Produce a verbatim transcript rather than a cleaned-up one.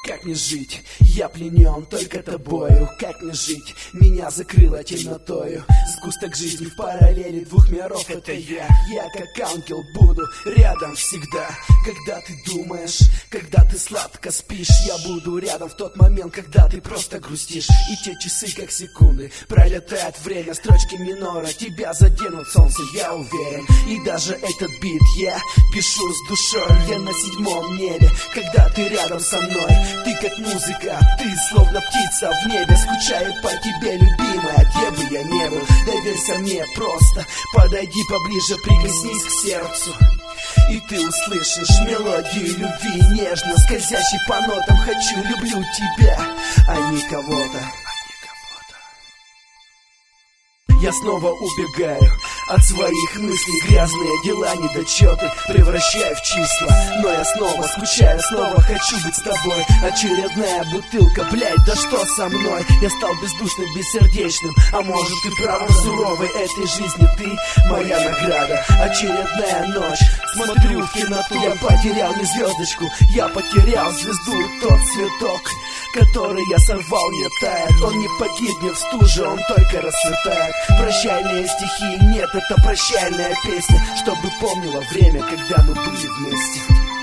Как не жить? Я пленен только тобою. Как не жить? Меня закрыло темнотою. Сгусток жизни в параллели двух миров. Это я. Я как ангел буду рядом всегда. Когда ты думаешь, когда ты сладко спишь, я буду рядом в тот момент, когда ты просто грустишь. И те часы как секунды пролетает время. Строчки минора тебя заденут солнце, я уверен. И даже этот бит я пишу с душой. Я на седьмом небе, когда ты рядом со мной. Ты как музыка, ты словно птица в небе. Скучаю по тебе, любимая, где бы я не был. Доверься мне просто, подойди поближе, прикоснись к сердцу. И ты услышишь мелодию любви, нежно скользящей по нотам. Хочу, люблю тебя, а не кого-то. Я снова убегаю от своих мыслей. Грязные дела, недочеты превращаю в числа. Но я снова скучаю, снова хочу быть с тобой. Очередная бутылка, блядь, да что со мной? Я стал бездушным, бессердечным. А может ты прав, в суровой этой жизни ты моя награда. Очередная ночь, смотрю в темноту. Я потерял не звездочку, я потерял звезду. Тот цветок, который я сорвал, не тает. Он не погибнет в стуже, он только расцветает. Прощальные стихи, нет, это прощальная песня, чтобы помнила время, когда мы были вместе.